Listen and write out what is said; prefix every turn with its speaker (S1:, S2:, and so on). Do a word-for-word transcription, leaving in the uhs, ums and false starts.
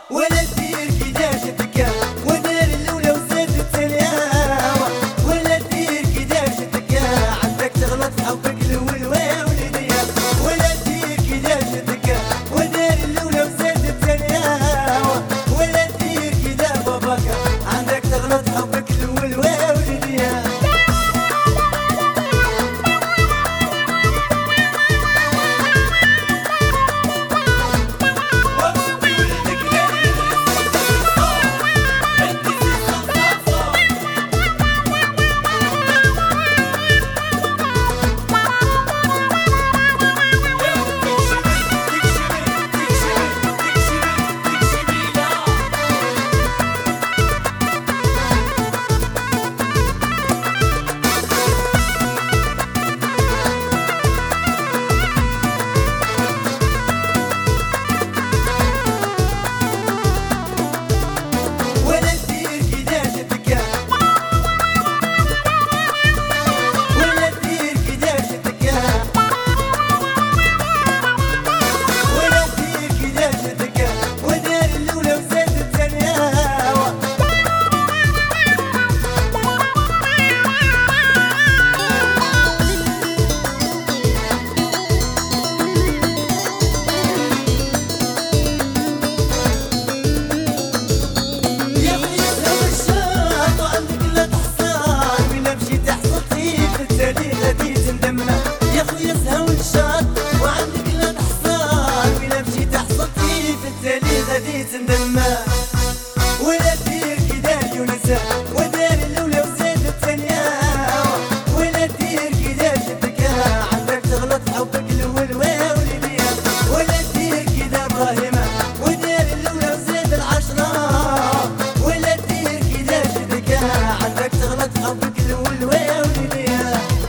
S1: ولا دير كي دارتك ودار الاولى وزادت الثانيه، ولا دير كي دارتك عندك تغلط حبك الاول وولديا، ولا دير كي دارتك ودار الاولى وزادت الثانيه، ولا دير كي دار باباك عندك تغلط حبك الاول وولديا. يا خويا سهو الشاط وعندك لا تحصار، ولا مشيت حصلتي في التالي غادي تندم.